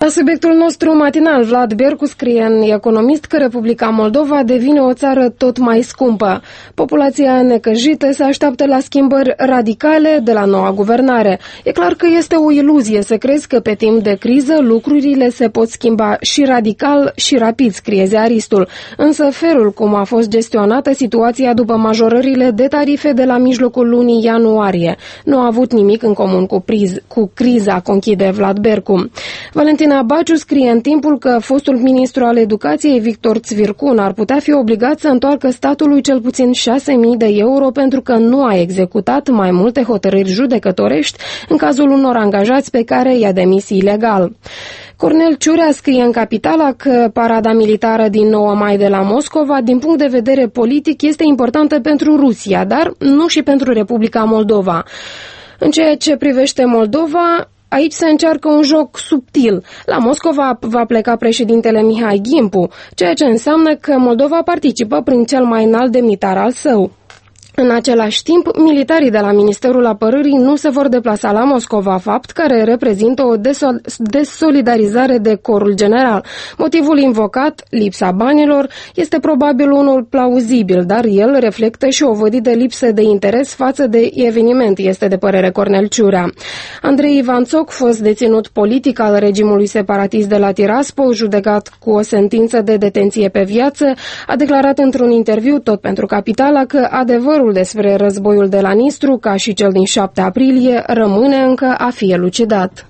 La subiectul nostru matinal, Vlad Bercu scrie în Economist că Republica Moldova devine o țară tot mai scumpă. Populația necăjită se așteaptă la schimbări radicale de la noua guvernare. E clar că este o iluzie să crezi că pe timp de criză lucrurile se pot schimba și radical și rapid, scrie ziaristul. Însă felul cum a fost gestionată situația după majorările de tarife de la mijlocul lunii ianuarie nu a avut nimic în comun cu criza, conchide Vlad Bercu. Valentina Baciu scrie în Timpul că fostul ministru al educației Victor Țvircun ar putea fi obligat să întoarcă statului cel puțin 6.000 de euro pentru că nu a executat mai multe hotărâri judecătorești în cazul unor angajați pe care i-a demis ilegal. Cornel Ciurea scrie în Capitala că parada militară din 9 mai de la Moscova, din punct de vedere politic, este importantă pentru Rusia, dar nu și pentru Republica Moldova. În ceea ce privește Moldova, aici se încearcă un joc subtil. La Moscova va pleca președintele Mihai Gimpu, ceea ce înseamnă că Moldova participă prin cel mai înalt demnitar al său. În același timp, militarii de la Ministerul Apărării nu se vor deplasa la Moscova, fapt care reprezintă o desolidarizare de corul general. Motivul invocat, lipsa banilor, este probabil unul plauzibil, dar el reflectă și o vădită lipsă de interes față de eveniment, este de părere Cornel Ciurea. Andrei Ivanțoc, fost deținut politic al regimului separatist de la Tiraspol, judecat cu o sentință de detenție pe viață, a declarat într-un interviu tot pentru Capitala că adevărul despre războiul de la Nistru, ca și cel din 7 aprilie, rămâne încă a fi elucidat.